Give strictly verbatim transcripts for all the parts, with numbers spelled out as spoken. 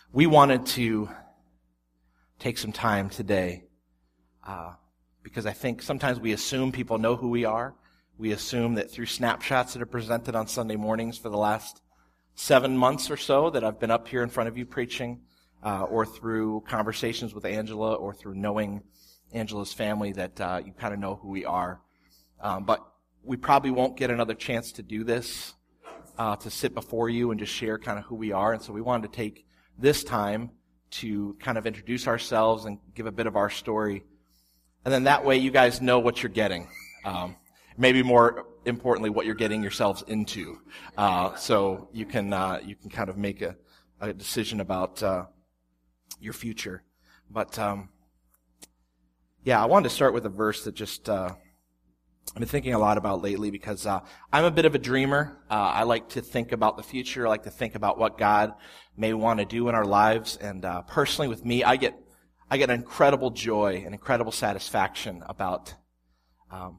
we wanted to take some time today uh, because I think sometimes we assume people know who we are. We assume that through snapshots that are presented on Sunday mornings for the last seven months or so that I've been up here in front of you preaching, uh, or through conversations with Angela, or through knowing Angela's family, that uh, you kind of know who we are. Um, but we probably won't get another chance to do this, uh, to sit before you and just share kind of who we are. And so we wanted to take this time to kind of introduce ourselves and give a bit of our story. And then that way you guys know what you're getting. Um, maybe more importantly, what you're getting yourselves into. Uh, so you can, uh, you can kind of make a, a decision about, uh, your future. But, um, yeah, I wanted to start with a verse that just, uh, I've been thinking a lot about lately because, uh, I'm a bit of a dreamer. Uh, I like to think about the future. I like to think about what God may want to do in our lives. And, uh, personally with me, I get, I get incredible joy and incredible satisfaction about, um,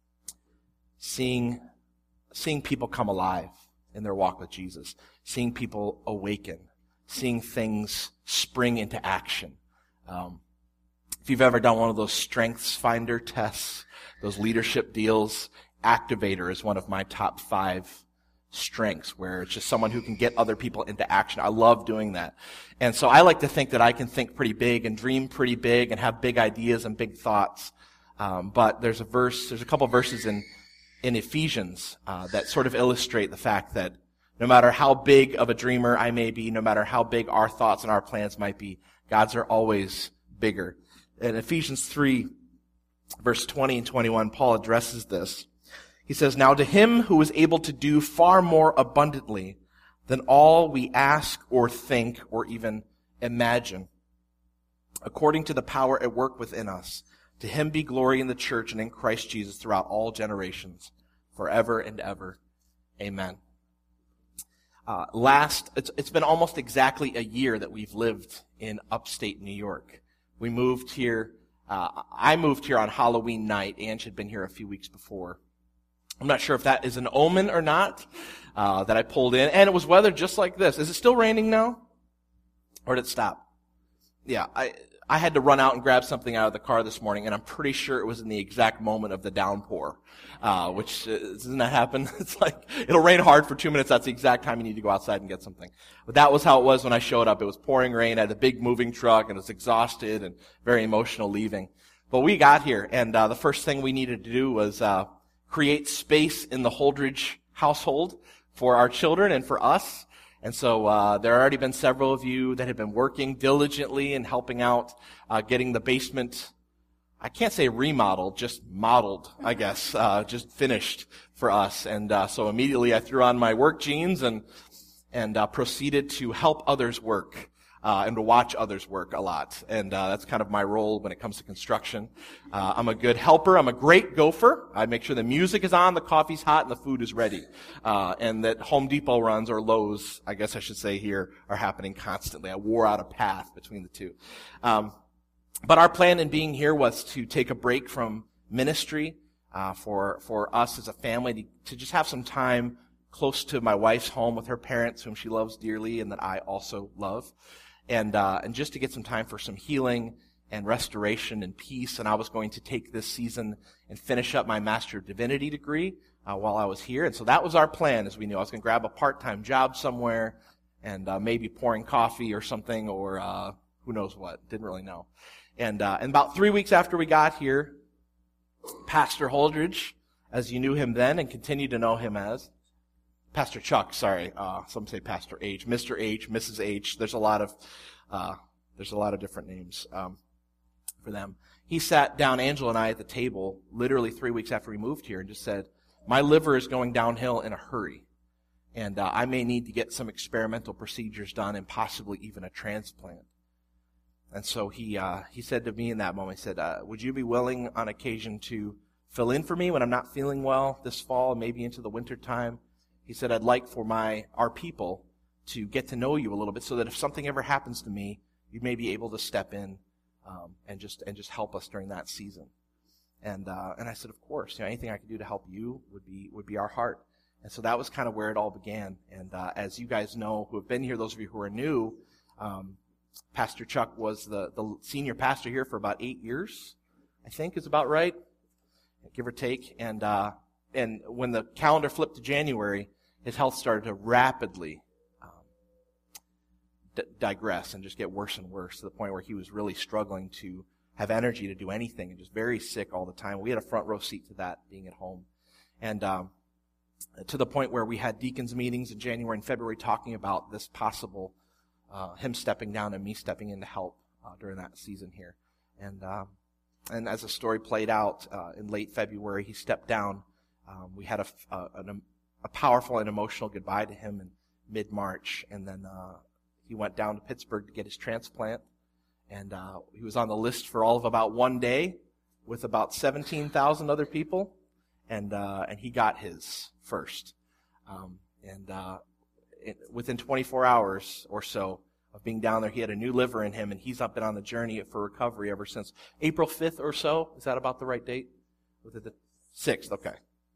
Seeing, seeing people come alive in their walk with Jesus, seeing people awaken, seeing things spring into action. Um, if you've ever done one of those Strengths Finder tests, those leadership deals, Activator is one of my top five strengths, where it's just someone who can get other people into action. I love doing that. And so I like to think that I can think pretty big and dream pretty big and have big ideas and big thoughts. Um, but there's a verse, there's a couple verses in in Ephesians uh, that sort of illustrate the fact that no matter how big of a dreamer I may be, no matter how big our thoughts and our plans might be, God's are always bigger. In Ephesians three, verse twenty and twenty-one, Paul addresses this. He says, "Now to him who is able to do far more abundantly than all we ask or think or even imagine, according to the power at work within us, to him be glory in the church and in Christ Jesus throughout all generations, forever and ever. Amen." Uh, last, it's, it's been almost exactly a year that we've lived in upstate New York. We moved here, uh, I moved here on Halloween night. Ange had been here a few weeks before. I'm not sure if that is an omen or not, uh, that I pulled in. And it was weather just like this. Is it still raining now? Or did it stop? Yeah, I... I had to run out and grab something out of the car this morning, and I'm pretty sure it was in the exact moment of the downpour, uh, which, uh, doesn't that happen? It's like, it'll rain hard for two minutes, that's the exact time you need to go outside and get something. But that was how it was when I showed up. It was pouring rain, I had a big moving truck, and I was exhausted and very emotional leaving. But we got here, and uh, the first thing we needed to do was uh, create space in the Holdridge household for our children and for us. And so uh, there have already been several of you that have been working diligently and helping out, uh, getting the basement, I can't say remodeled, just modeled, I guess, uh, just finished for us. And uh, so immediately I threw on my work jeans and and uh, proceeded to help others work. Uh, and to watch others work a lot. And uh, that's kind of my role when it comes to construction. Uh, I'm a good helper. I'm a great gopher. I make sure the music is on, the coffee's hot, and the food is ready. Uh, and that Home Depot runs, or Lowe's, I guess I should say here, are happening constantly. I wore out a path between the two. Um, but our plan in being here was to take a break from ministry, uh, for for us as a family to, to just have some time close to my wife's home with her parents, whom she loves dearly and that I also love. And, uh, and just to get some time for some healing and restoration and peace. And I was going to take this season and finish up my Master of Divinity degree, uh, while I was here. And so that was our plan, as we knew. I was going to grab a part-time job somewhere and, uh, maybe pouring coffee or something, or, uh, who knows what. Didn't really know. And, uh, and about three weeks after we got here, Pastor Holdridge, as you knew him then and continue to know him as, Pastor Chuck, sorry, uh, some say Pastor H, Mister H, Missus H. There's a lot of, uh, there's a lot of different names, um, for them. He sat down, Angela and I, at the table, literally three weeks after we moved here, and just said, "My liver is going downhill in a hurry, and uh, I may need to get some experimental procedures done, and possibly even a transplant." And so he, uh, he said to me in that moment, he said, uh, "Would you be willing on occasion to fill in for me when I'm not feeling well this fall, maybe into the winter time?" He said, "I'd like for my our people to get to know you a little bit, so that if something ever happens to me, you may be able to step in um, and just and just help us during that season." And uh, and I said, "Of course, you know, anything I could do to help you would be would be our heart." And so that was kind of where it all began. And uh, as you guys know, who have been here, those of you who are new, Um, Pastor Chuck was the, the senior pastor here for about eight years, I think is about right, give or take. And uh, and when the calendar flipped to January, his health started to rapidly um, d- digress and just get worse and worse to the point where he was really struggling to have energy to do anything and just very sick all the time. We had a front row seat to that being at home. And um, to the point where we had deacons meetings in January and February talking about this possible, uh, him stepping down and me stepping in to help uh, during that season here. And um, and as the story played out uh, in late February, he stepped down. Um, we had a, a, a powerful and emotional goodbye to him in mid-March. And then uh, he went down to Pittsburgh to get his transplant. And uh, he was on the list for all of about one day with about seventeen thousand other people. And uh, and he got his first. Um, and uh, it, within twenty-four hours or so of being down there, he had a new liver in him, and he's not been on the journey for recovery ever since. April fifth or so, is that about the right date? Was it the sixth? Okay.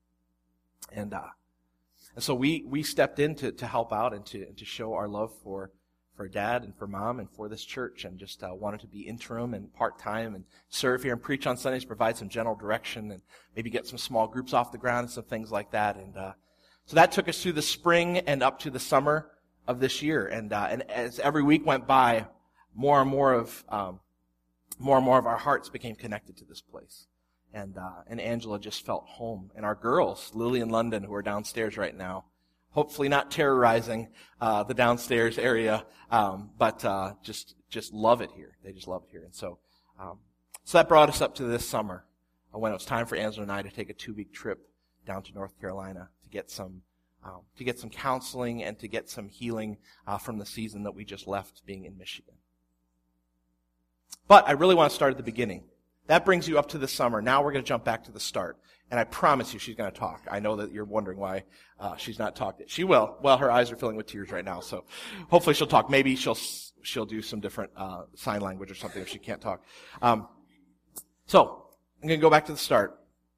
And uh, and so we we stepped in to, to help out and to and to show our love for for Dad and for Mom and for this church, and just uh, wanted to be interim and part-time and serve here and preach on Sundays, provide some general direction, and maybe get some small groups off the ground and some things like that. And uh, so that took us through the spring and up to the summer of this year. And uh, and as every week went by, more and more of um, more and more of our hearts became connected to this place. And uh, and Angela just felt home. And our girls, Lily and London, who are downstairs right now, hopefully not terrorizing uh, the downstairs area, um, but uh, just just love it here. They just love it here. And so um, so that brought us up to this summer uh, when it was time for Angela and I to take a two-week trip down to North Carolina to get some um, to get some counseling and to get some healing uh, from the season that we just left being in Michigan. But I really want to start at the beginning. That brings you up to the summer. Now we're going to jump back to the start. And I promise you she's going to talk. I know that you're wondering why uh, she's not talked. She will. Well, her eyes are filling with tears right now, so hopefully she'll talk. Maybe she'll she'll do some different uh, sign language or something if she can't talk. Um, so I'm going to go back to the start.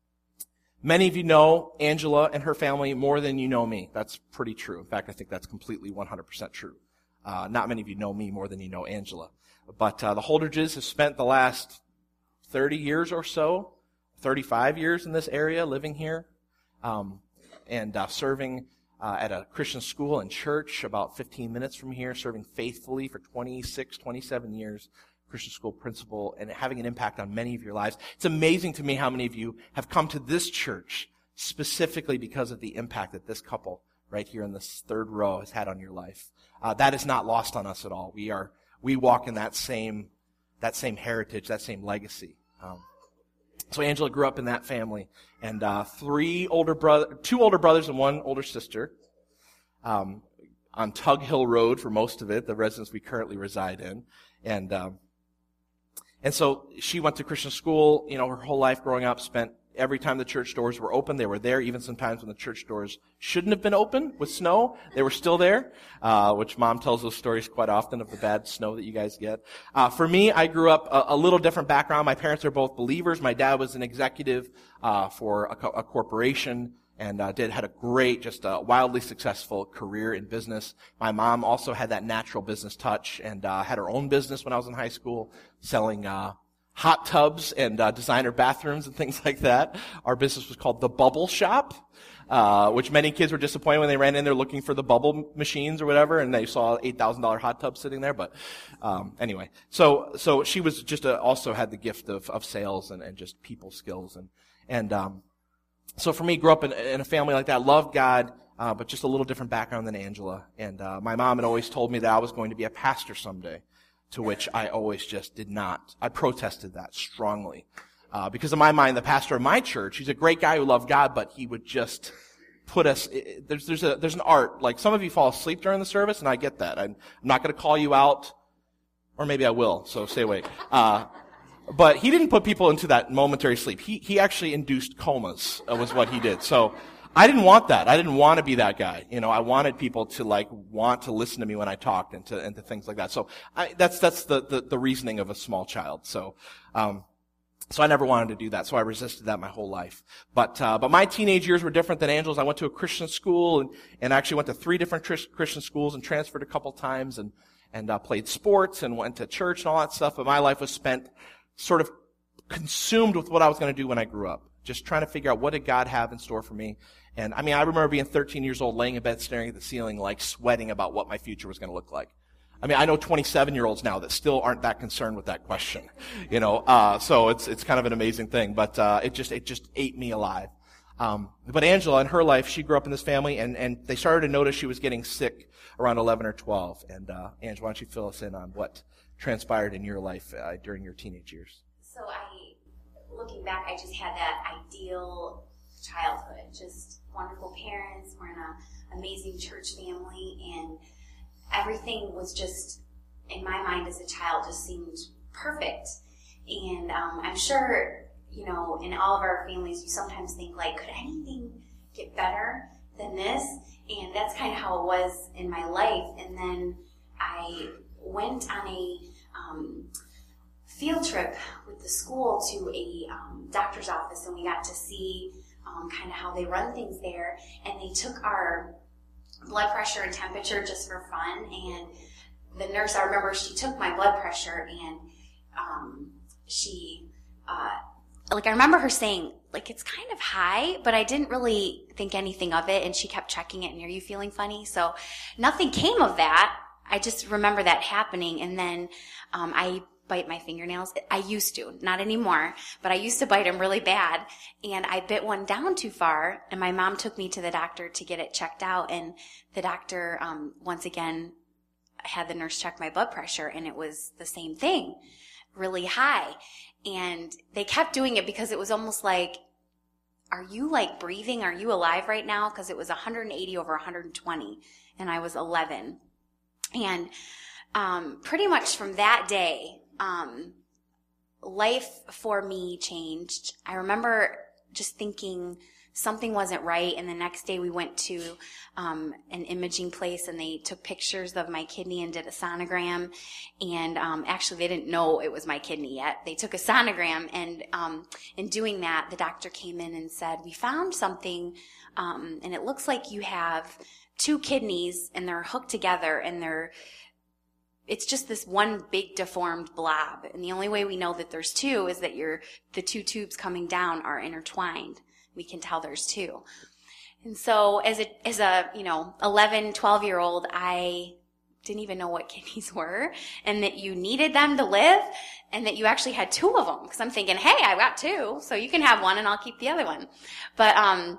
Many of you know Angela and her family more than you know me. That's pretty true. In fact, I think that's completely one hundred percent true. Uh, not many of you know me more than you know Angela. But uh, the Holdridges have spent the last thirty years or so, thirty-five years in this area, living here, um, and uh, serving uh, at a Christian school and church about fifteen minutes from here, serving faithfully for twenty-six, twenty-seven years, Christian school principal, and having an impact on many of your lives. It's amazing to me how many of you have come to this church specifically because of the impact that this couple right here in this third row has had on your life. Uh, that is not lost on us at all. We are we walk in that same that same heritage, that same legacy. Um, so Angela grew up in that family, and uh, three older brother, two older brothers and one older sister, um, on Tug Hill Road for most of it, the residence we currently reside in, and um, and so she went to Christian school, you know, her whole life growing up. Spent every time the church doors were open, they were there. Even sometimes when the church doors shouldn't have been open with snow, they were still there, uh, which Mom tells those stories quite often of the bad snow that you guys get. Uh, for me, I grew up a, a little different background. My parents are both believers. My dad was an executive uh, for a, co- a corporation and uh, did had a great, just a wildly successful career in business. My mom also had that natural business touch and uh, had her own business when I was in high school, selling uh hot tubs and uh, designer bathrooms and things like that. Our business was called The Bubble Shop, uh, which many kids were disappointed when they ran in there looking for the bubble machines or whatever, and they saw eight thousand dollars hot tub sitting there. But um, anyway, so so she was just a, also had the gift of, of sales and, and just people skills. And and um, so for me, grew up in, in a family like that, loved God, uh, but just a little different background than Angela. And uh, my mom had always told me that I was going to be a pastor someday, to which I always just did not. I protested that strongly. Uh, because in my mind, the pastor of my church, he's a great guy who loved God, but he would just put us, it, there's, there's a, there's an art. Like some of you fall asleep during the service, and I get that. I'm, I'm not going to call you out, or maybe I will, so stay awake. Uh, but he didn't put people into that momentary sleep. He, he actually induced comas, uh, was what he did. So, I didn't want that. I didn't want to be that guy. You know, I wanted people to like want to listen to me when I talked and to and to things like that. So I, that's that's the, the the reasoning of a small child. So um so I never wanted to do that. So I resisted that my whole life. But uh but my teenage years were different than Angela's. I went to a Christian school and and actually went to three different tr- Christian schools and transferred a couple times and and uh, played sports and went to church and all that stuff, but my life was spent sort of consumed with what I was going to do when I grew up, just trying to figure out what did God have in store for me. And I mean, I remember being thirteen years old, laying in bed, staring at the ceiling, like sweating about what my future was going to look like. I mean, I know twenty-seven-year-olds now that still aren't that concerned with that question, you know. Uh, so it's it's kind of an amazing thing, but uh, it just it just ate me alive. Um, but Angela, in her life, she grew up in this family, and and they started to notice she was getting sick around eleven or twelve. And uh, Angela, why don't you fill us in on what transpired in your life uh, during your teenage years? So I, looking back, I just had that ideal childhood, just wonderful parents. We're in an amazing church family, and everything was just, in my mind as a child, just seemed perfect. And um, I'm sure, you know, in all of our families, you sometimes think, like, could anything get better than this? And that's kind of how it was in my life. And then I went on a um, field trip with the school to a um, doctor's office, and we got to see um, kind of how they run things there. And they took our blood pressure and temperature just for fun. And the nurse, I remember, she took my blood pressure, and um, she, uh, like, I remember her saying, like, it's kind of high, but I didn't really think anything of it. And she kept checking it, and are you feeling funny? So nothing came of that. I just remember that happening. And then um, I bite my fingernails. I used to, not anymore, but I used to bite them really bad. And I bit one down too far, and my mom took me to the doctor to get it checked out. And the doctor, um, once again, had the nurse check my blood pressure, and it was the same thing, really high. And they kept doing it because it was almost like, are you like breathing? Are you alive right now? Because it was one hundred eighty over one hundred twenty, and I was eleven. And um, pretty much from that day, um, life for me changed. I remember just thinking something wasn't right, and the next day we went to um, an imaging place, and they took pictures of my kidney and did a sonogram. And um, actually, they didn't know it was my kidney yet. They took a sonogram, and um, in doing that, the doctor came in and said, we found something, um, and it looks like you have two kidneys, and they're hooked together, and they're it's just this one big deformed blob. And the only way we know that there's two is that your the two tubes coming down are intertwined. We can tell there's two. And so as a, as a, you know, eleven, twelve year old, I didn't even know what kidneys were, and that you needed them to live, and that you actually had two of them. Cause I'm thinking, hey, I've got two, so you can have one and I'll keep the other one. But, um,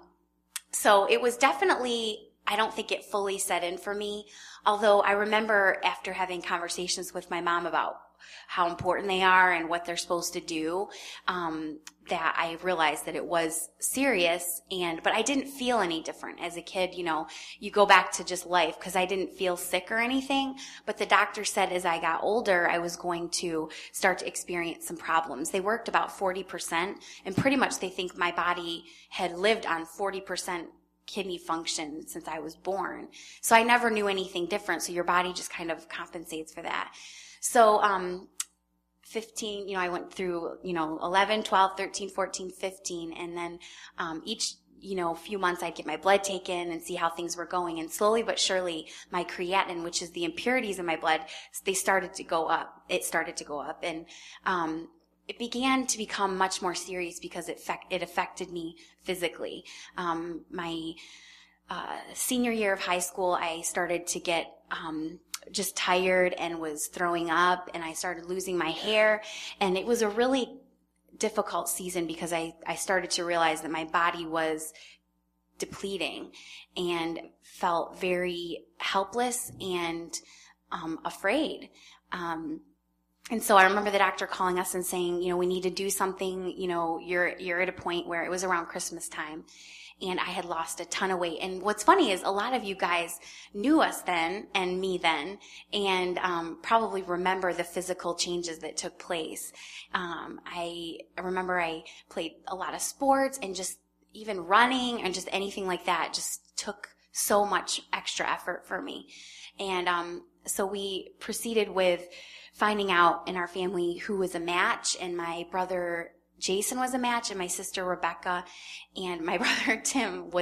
so it was definitely, I don't think it fully set in for me. Although I remember after having conversations with my mom about how important they are and what they're supposed to do, um, that I realized that it was serious. And, but I didn't feel any different as a kid. You know, you go back to just life, because I didn't feel sick or anything. But the doctor said as I got older, I was going to start to experience some problems. They worked about forty percent, and pretty much they think my body had lived on forty percent kidney function since I was born. So I never knew anything different. So your body just kind of compensates for that. So, um, fifteen, you know, I went through, you know, eleven, twelve, thirteen, fourteen, fifteen. And then, um, each, you know, few months I'd get my blood taken and see how things were going. And slowly but surely my creatinine, which is the impurities in my blood, they started to go up. It started to go up. And, um, it began to become much more serious because it, fe- it affected me physically. Um, my uh, senior year of high school, I started to get um, just tired and was throwing up, and I started losing my hair. And it was a really difficult season because I, I started to realize that my body was depleting and felt very helpless and um, afraid. Um And so I remember the doctor calling us and saying, you know, we need to do something, you know, you're, you're at a point where it was around Christmas time, and I had lost a ton of weight. And what's funny is a lot of you guys knew us then and me then, and, um, probably remember the physical changes that took place. Um, I remember I played a lot of sports, and just even running and just anything like that just took so much extra effort for me. And, um, so we proceeded with finding out in our family who was a match, and my brother Jason was a match, and my sister Rebecca, and my brother Tim was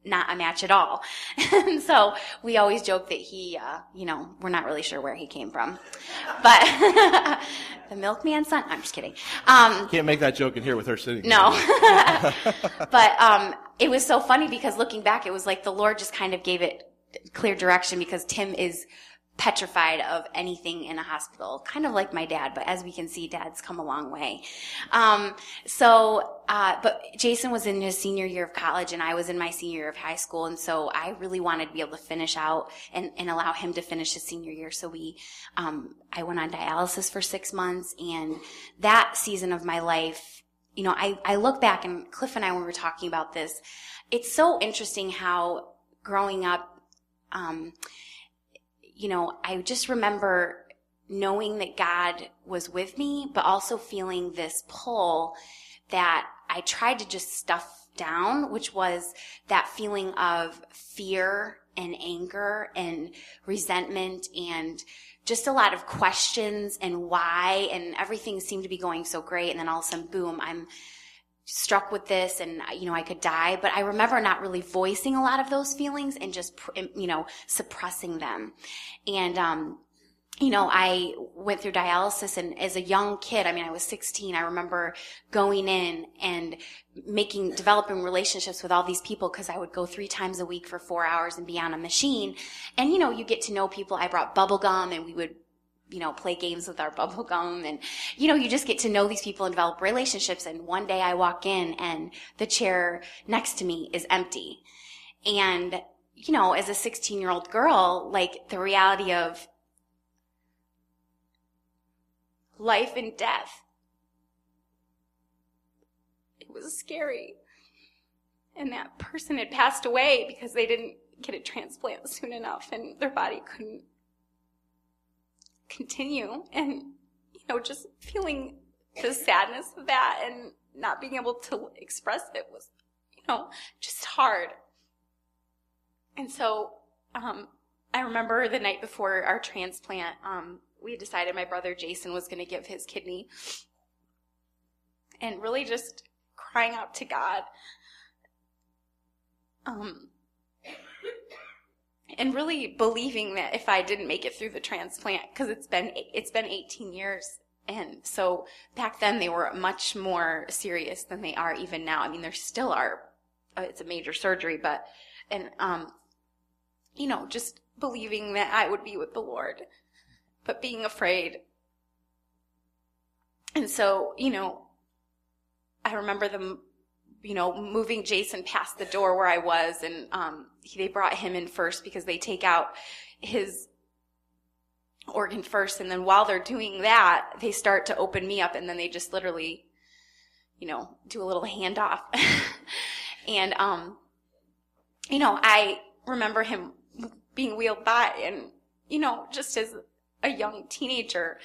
not a match at all. And so we always joke that he, uh, you know, we're not really sure where he came from. But the milkman's son? I'm just kidding. Um, Can't make that joke in here with her sitting. No. But um, it was so funny because looking back, it was like the Lord just kind of gave it clear direction, because Tim is petrified of anything in a hospital, kind of like my dad, but as we can see, Dad's come a long way. Um, so, uh, but Jason was in his senior year of college and I was in my senior year of high school, and so I really wanted to be able to finish out and, and allow him to finish his senior year. So we, um, I went on dialysis for six months, and that season of my life, you know, I, I look back, and Cliff and I, when we were talking about this, it's so interesting how growing up, um, you know, I just remember knowing that God was with me, but also feeling this pull that I tried to just stuff down, which was that feeling of fear and anger and resentment and just a lot of questions and why, and everything seemed to be going so great. And then all of a sudden, boom, I'm struck with this, and, you know, I could die. But I remember not really voicing a lot of those feelings and just, you know, suppressing them. And, um, you know, I went through dialysis, and as a young kid, I mean, I was sixteen, I remember going in and making, developing relationships with all these people, because I would go three times a week for four hours and be on a machine. And, you know, you get to know people. I brought bubble gum, and we would, you know, play games with our bubble gum, and, you know, you just get to know these people and develop relationships. And one day I walk in and the chair next to me is empty. And, you know, as a sixteen year old girl, like, the reality of life and death, it was scary. And that person had passed away because they didn't get a transplant soon enough, and their body couldn't continue. And, you know, just feeling the sadness of that and not being able to express it was, you know, just hard. And so um, I remember the night before our transplant, um, we had decided my brother Jason was going to give his kidney, and really just crying out to God. Um, And really believing that if I didn't make it through the transplant, because it's been it's been eighteen years, and so back then they were much more serious than they are even now. I mean, there still are. Uh, it's a major surgery, but and um, you know, just believing that I would be with the Lord, but being afraid. And so, you know, I remember them, you know, moving Jason past the door where I was, and um, he, they brought him in first because they take out his organ first, and then while they're doing that, they start to open me up, and then they just literally, you know, do a little handoff. And, um, you know, I remember him being wheeled by, and, you know, just as a young teenager,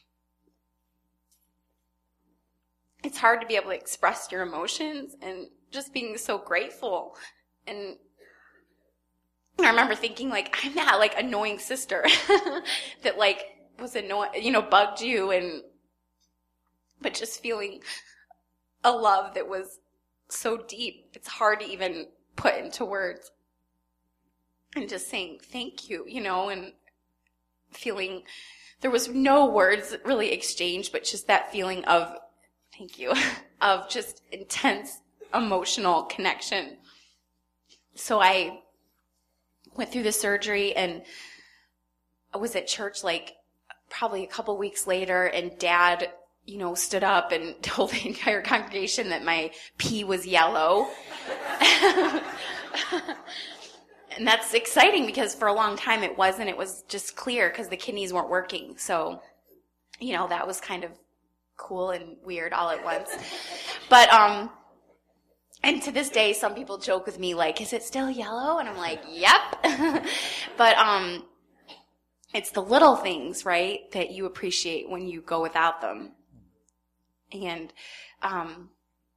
it's hard to be able to express your emotions, and just being so grateful. And I remember thinking, like, I'm that, like, annoying sister that, like, was annoying, you know, bugged you, and, but just feeling a love that was so deep, it's hard to even put into words. And just saying thank you, you know, and feeling, there was no words really exchanged, but just that feeling of, thank you, of just intense emotional connection. So I went through the surgery, and I was at church like probably a couple weeks later, and Dad, you know, stood up and told the entire congregation that my pee was yellow. And that's exciting because for a long time it wasn't. It was just clear because the kidneys weren't working. So, you know, that was kind of cool and weird all at once. But, um, and to this day, some people joke with me, like, is it still yellow? And I'm like, yep. But, um, it's the little things, right, that you appreciate when you go without them. And, um,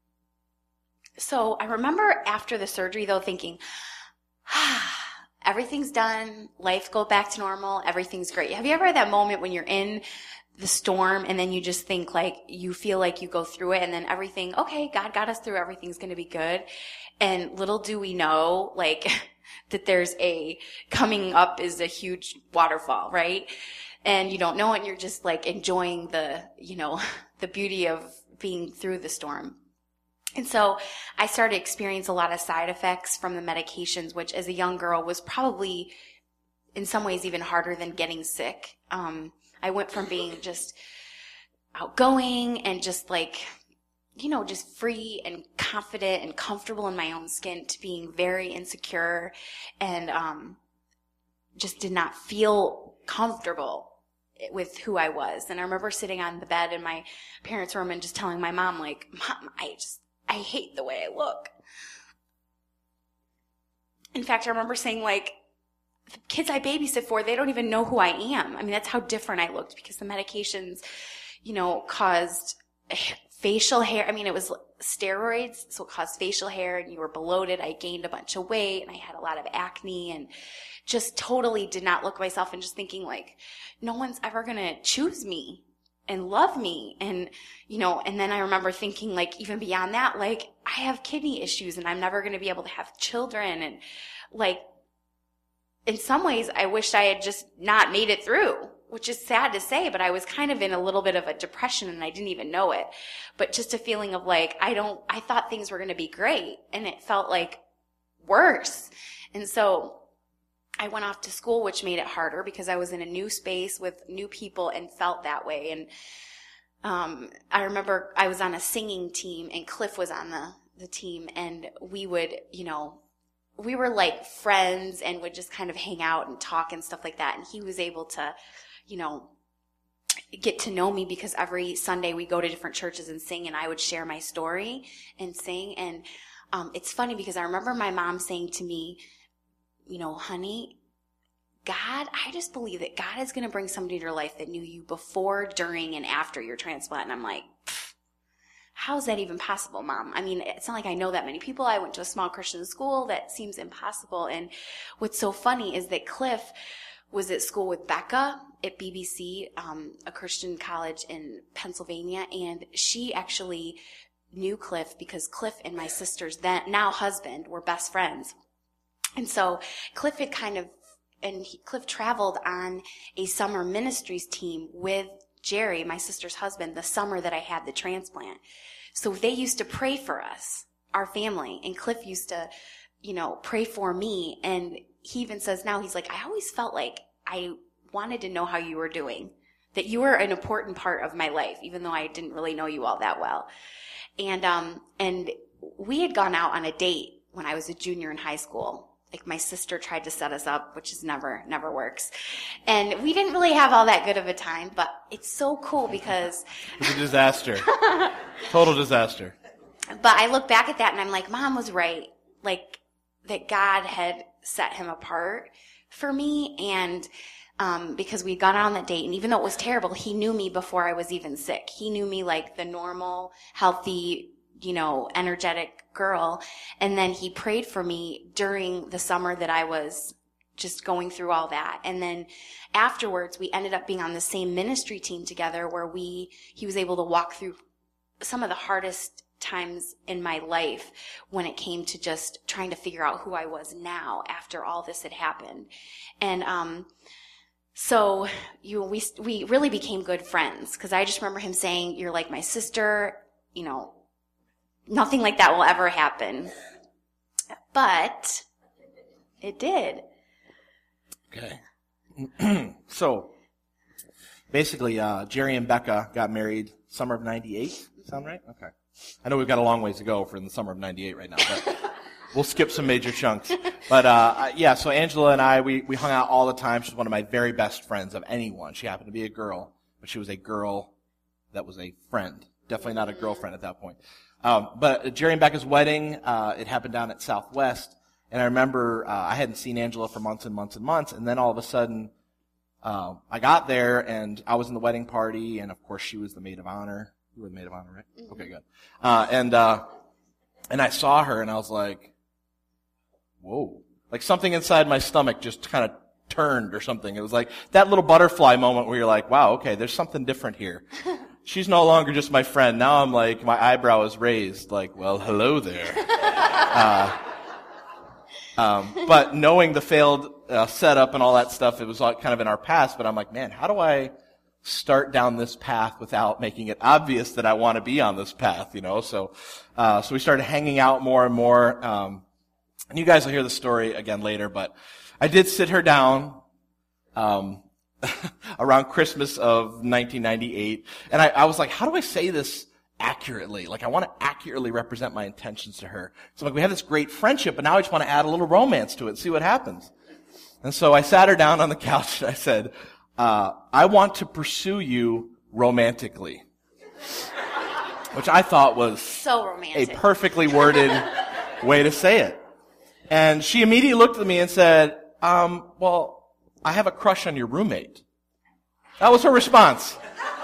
so I remember after the surgery, though, thinking, ah, everything's done, life go back to normal, everything's great. Have you ever had that moment when you're in the storm, and then you just think like you feel like you go through it, and then everything, okay, God got us through, everything's going to be good. And little do we know, like, that there's a, coming up is a huge waterfall, right? And you don't know it, and you're just like enjoying the, you know, the beauty of being through the storm. And so I started to experience a lot of side effects from the medications, which as a young girl was probably in some ways even harder than getting sick. Um, I went from being just outgoing and just like, you know, just free and confident and comfortable in my own skin to being very insecure and um, just did not feel comfortable with who I was. And I remember sitting on the bed in my parents' room and just telling my mom, like, Mom, I just, I hate the way I look. In fact, I remember saying, like, the kids I babysit for, they don't even know who I am. I mean, that's how different I looked because the medications, you know, caused facial hair. I mean, it was steroids, so it caused facial hair, and you were bloated. I gained a bunch of weight, and I had a lot of acne, and just totally did not look myself, and just thinking, like, no one's ever going to choose me and love me. And, you know, and then I remember thinking, like, even beyond that, like, I have kidney issues, and I'm never going to be able to have children. And, like, in some ways, I wished I had just not made it through, which is sad to say, but I was kind of in a little bit of a depression and I didn't even know it. But just a feeling of like, I don't, I thought things were going to be great, and it felt like worse. And so I went off to school, which made it harder because I was in a new space with new people and felt that way. And um, I remember I was on a singing team, and Cliff was on the, the team, and we would, you know, we were like friends and would just kind of hang out and talk and stuff like that. And he was able to, you know, get to know me because every Sunday we go to different churches and sing, and I would share my story and sing. And um, it's funny because I remember my mom saying to me, you know, honey, God, I just believe that God is going to bring somebody to your life that knew you before, during, and after your transplant. And I'm like, how is that even possible, Mom? I mean, it's not like I know that many people. I went to a small Christian school. That seems impossible. And what's so funny is that Cliff was at school with Becca at B B C, um, a Christian college in Pennsylvania, and she actually knew Cliff because Cliff and my sister's then now husband were best friends. And so Cliff had kind of, and he, Cliff traveled on a summer ministries team with Jerry, my sister's husband, the summer that I had the transplant. So they used to pray for us, our family, and Cliff used to, you know, pray for me. And he even says now, he's like, I always felt like I wanted to know how you were doing, that you were an important part of my life, even though I didn't really know you all that well. And, um, and we had gone out on a date when I was a junior in high school. Like, my sister tried to set us up, which is never, never works. And we didn't really have all that good of a time, but it's so cool because it's a disaster. Total disaster. But I look back at that and I'm like, Mom was right. Like, that God had set him apart for me. And um, because we'd gone out on that date, and even though it was terrible, he knew me before I was even sick. He knew me like the normal, healthy, you know, energetic girl. And then he prayed for me during the summer that I was just going through all that. And then afterwards, we ended up being on the same ministry team together where we, he was able to walk through some of the hardest times in my life when it came to just trying to figure out who I was now after all this had happened. And, um, so you, we, we really became good friends because I just remember him saying, you're like my sister, you know, nothing like that will ever happen. But it did. Okay. So, basically, uh, Jerry and Becca got married summer of ninety-eight. Sound right? Okay. I know we've got a long ways to go for the summer of ninety-eight right now, but we'll skip some major chunks. But, uh, yeah, so Angela and I, we, we hung out all the time. She's one of my very best friends of anyone. She happened to be a girl, but she was a girl that was a friend. Definitely not a girlfriend at that point. Um, but Jerry and Becca's wedding, uh, it happened down at Southwest. And I remember, uh, I hadn't seen Angela for months and months and months. And then all of a sudden, uh, I got there and I was in the wedding party. And of course, she was the maid of honor. You were the maid of honor, right? Mm-hmm. Okay, good. Uh, and, uh, and I saw her and I was like, whoa. Like something inside my stomach just kind of turned or something. It was like that little butterfly moment where you're like, wow, okay, there's something different here. She's no longer just my friend. Now I'm like, my eyebrow is raised. Like, well, hello there. uh, um, but knowing the failed uh, setup and all that stuff, it was all kind of in our past. But I'm like, man, how do I start down this path without making it obvious that I want to be on this path? You know, so uh, so we started hanging out more and more. Um, and you guys will hear the story again later, but I did sit her down. Um, around Christmas of nineteen ninety-eight. And I, I was like, how do I say this accurately? Like, I want to accurately represent my intentions to her. So like, we have this great friendship, but now I just want to add a little romance to it and see what happens. And so I sat her down on the couch and I said, uh, I want to pursue you romantically. Which I thought was so romantic. A perfectly worded way to say it. And she immediately looked at me and said, um, well, I have a crush on your roommate. That was her response.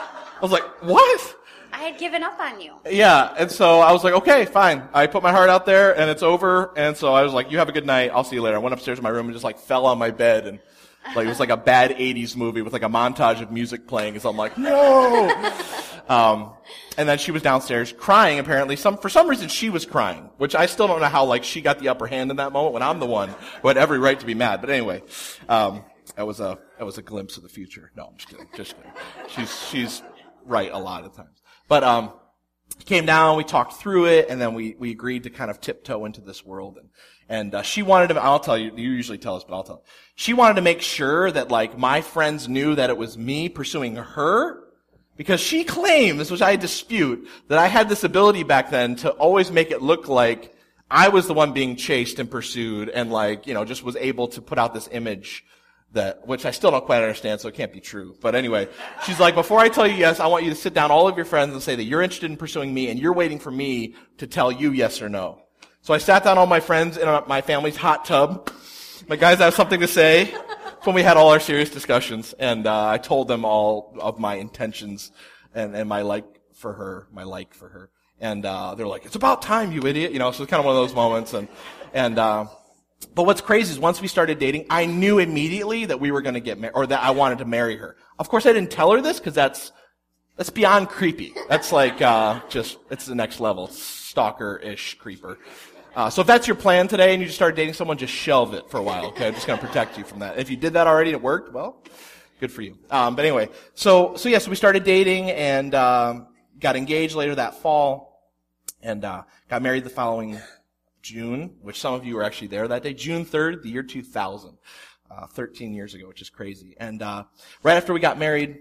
I was like, what? I had given up on you. Yeah, and so I was like, okay, fine. I put my heart out there, and it's over, and so I was like, you have a good night, I'll see you later. I went upstairs to my room and just like fell on my bed, and like it was like a bad eighties movie with like a montage of music playing, so I'm like, no! Um, and then she was downstairs crying, apparently. Some, for some reason, she was crying, which I still don't know how, like, she got the upper hand in that moment when I'm the one who had every right to be mad. But anyway, um, That was a that was a glimpse of the future. No, I'm just kidding. Just kidding. She's she's right a lot of times. But um, came down, we talked through it, and then we we agreed to kind of tiptoe into this world. And and uh, she wanted to. I'll tell you. You usually tell us, but I'll tell. She wanted to make sure that like my friends knew that it was me pursuing her, because she claims, which I dispute, that I had this ability back then to always make it look like I was the one being chased and pursued, and like you know just was able to put out this image. That, which I still don't quite understand, so it can't be true. But anyway, she's like, before I tell you yes, I want you to sit down all of your friends and say that you're interested in pursuing me and you're waiting for me to tell you yes or no. So I sat down all my friends in my family's hot tub. My guys have something to say. When we had all our serious discussions, and uh, I told them all of my intentions and, and my like for her, my like for her. And uh, they're like, it's about time, you idiot. You know, so it's kind of one of those moments. And, and, uh, But what's crazy is once we started dating, I knew immediately that we were going to get married, or that I wanted to marry her. Of course, I didn't tell her this because that's that's beyond creepy. That's like uh just it's the next level, stalker-ish creeper. Uh, so if that's your plan today and you just started dating someone, just shelve it for a while. Okay, I'm just going to protect you from that. If you did that already and it worked, well, good for you. Um, but anyway, so so yeah, so we started dating and um, got engaged later that fall, and uh, got married the following June, which some of you were actually there that day, June third, the year two thousand, uh, thirteen years ago, which is crazy. And uh, right after we got married,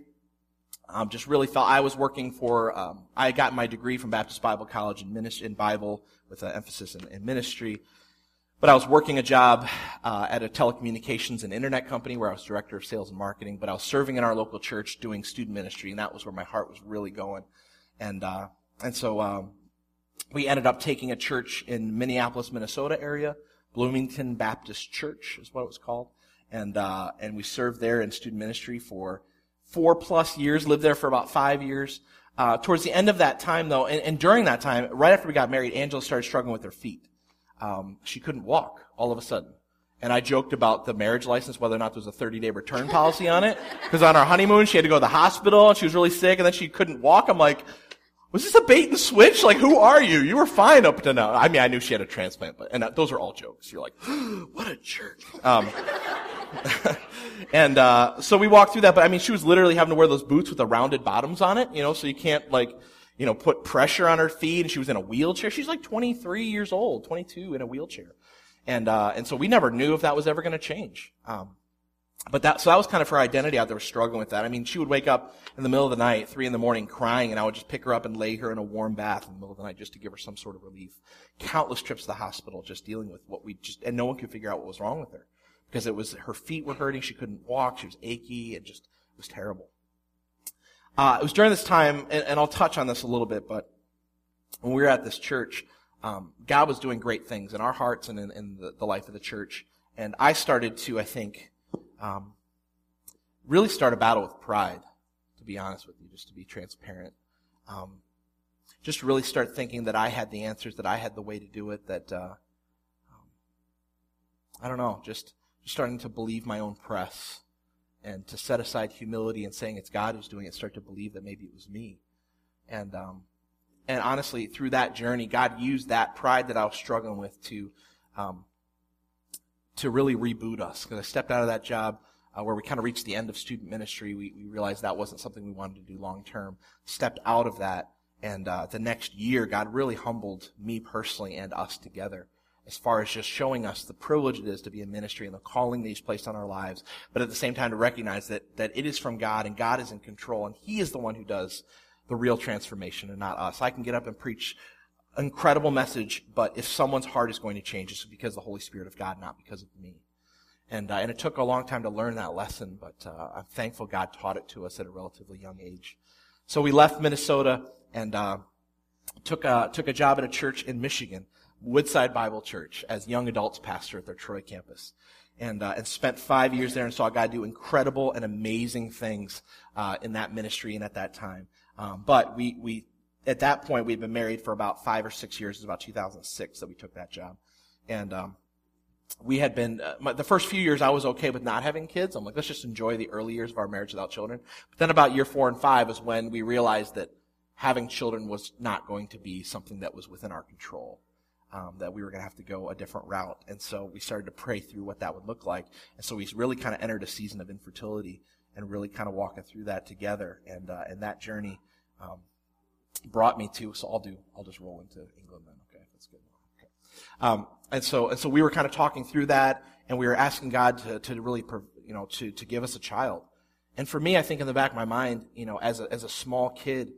um, just really felt I was working for, um, I got my degree from Baptist Bible College in, ministry, in Bible with an emphasis in, in ministry. But I was working a job uh, at a telecommunications and internet company where I was director of sales and marketing, but I was serving in our local church doing student ministry, and that was where my heart was really going. And uh, and so um, we ended up taking a church in Minneapolis, Minnesota area. Bloomington Baptist Church is what it was called. And uh, and we served there in student ministry for four plus years, lived there for about five years. Uh, towards the end of that time, though, and, and during that time, right after we got married, Angela started struggling with her feet. Um, she couldn't walk all of a sudden. And I joked about the marriage license, whether or not there was a thirty-day return policy on it. Because on our honeymoon, she had to go to the hospital, and she was really sick, and then she couldn't walk. I'm like, was this a bait and switch? Like, who are you? You were fine up to now. I mean, I knew she had a transplant, but and those are all jokes. You're like, what a jerk. Um, and uh so we walked through that, but I mean, she was literally having to wear those boots with the rounded bottoms on it, you know, so you can't, like, you know, put pressure on her feet, and she was in a wheelchair. She's like twenty-three years old, twenty-two, in a wheelchair. And uh and so we never knew if that was ever going to change. Um But that, so that was kind of her identity out there, struggling with that. I mean, she would wake up in the middle of the night, three in the morning, crying, and I would just pick her up and lay her in a warm bath in the middle of the night just to give her some sort of relief. Countless trips to the hospital just dealing with what we just, and no one could figure out what was wrong with her. Because it was, her feet were hurting, she couldn't walk, she was achy, and just, it was terrible. Uh, it was during this time, and, and I'll touch on this a little bit, but when we were at this church, um, God was doing great things in our hearts and in, in the, the life of the church. And I started to, I think, Um, really start a battle with pride, to be honest with you, just to be transparent. Um, just really start thinking that I had the answers, that I had the way to do it, that, uh, um, I don't know, just, starting to believe my own press and to set aside humility and saying it's God who's doing it, start to believe that maybe it was me. And um, and honestly, through that journey, God used that pride that I was struggling with to um, to really reboot us. Because I stepped out of that job uh, where we kind of reached the end of student ministry. We, we realized that wasn't something we wanted to do long term. Stepped out of that, and uh, the next year, God really humbled me personally and us together, as far as just showing us the privilege it is to be in ministry and the calling that He's placed on our lives, but at the same time to recognize that that it is from God and God is in control and He is the one who does the real transformation and not us. I can get up and preach an incredible message, but if someone's heart is going to change, it's because of the Holy Spirit of God, not because of me. And uh, and it took a long time to learn that lesson, but uh, I'm thankful God taught it to us at a relatively young age. So we left Minnesota and uh, took a, took a job at a church in Michigan, Woodside Bible Church, as young adults pastor at their Troy campus. And uh, and spent five years there and saw God do incredible and amazing things uh, in that ministry and at that time. Um, but we, we, at that point, we'd been married for about five or six years. It was about two thousand six that we took that job. And um, we had been, uh, my, the first few years I was okay with not having kids. I'm like, let's just enjoy the early years of our marriage without children. But then about year four and five was when we realized that having children was not going to be something that was within our control. Um, that we were going to have to go a different route. And so we started to pray through what that would look like. And so we really kind of entered a season of infertility and really kind of walking through that together. And uh, and that journey um, brought me to, so I'll do, I'll just roll into England then. Okay, that's good. Okay. Um, and so and so we were kind of talking through that, and we were asking God to to really, you know, to to give us a child. And for me, I think in the back of my mind, you know, as a, as a small kid,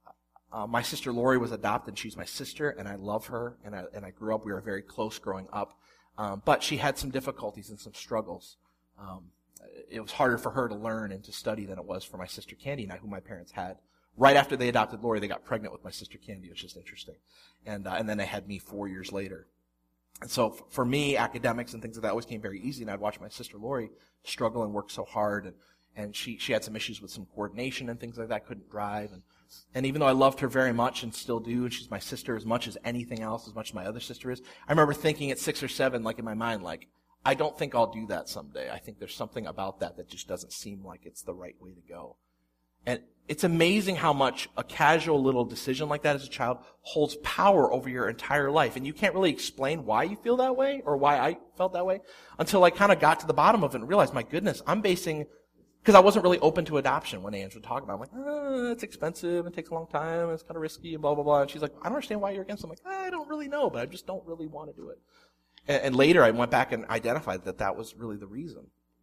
Uh, my sister Lori was adopted. She's my sister, and I love her, and I, and I grew up. We were very close growing up. Um, but she had some difficulties and some struggles. Um, it was harder for her to learn and to study than it was for my sister Candy and I, who my parents had. Right after they adopted Lori, they got pregnant with my sister Candy. It was just interesting. And uh, and then they had me four years later. And so f- for me, academics and things like that always came very easy, and I'd watch my sister Lori struggle and work so hard, and, and she, she had some issues with some coordination and things like that, couldn't drive, and And even though I loved her very much and still do, and she's my sister as much as anything else, as much as my other sister is, I remember thinking at six or seven, like in my mind, like, I don't think I'll do that someday. I think there's something about that that just doesn't seem like it's the right way to go. And it's amazing how much a casual little decision like that as a child holds power over your entire life. And you can't really explain why you feel that way or why I felt that way until I kind of got to the bottom of it and realized, my goodness, I'm basing... Because I wasn't really open to adoption when Ange would talk about it. I'm like, oh, it's expensive, it takes a long time, it's kind of risky, and blah, blah, blah. And she's like, I don't understand why you're against it. I'm like, I don't really know, but I just don't really want to do it. And, and later I went back and identified that that was really the reason.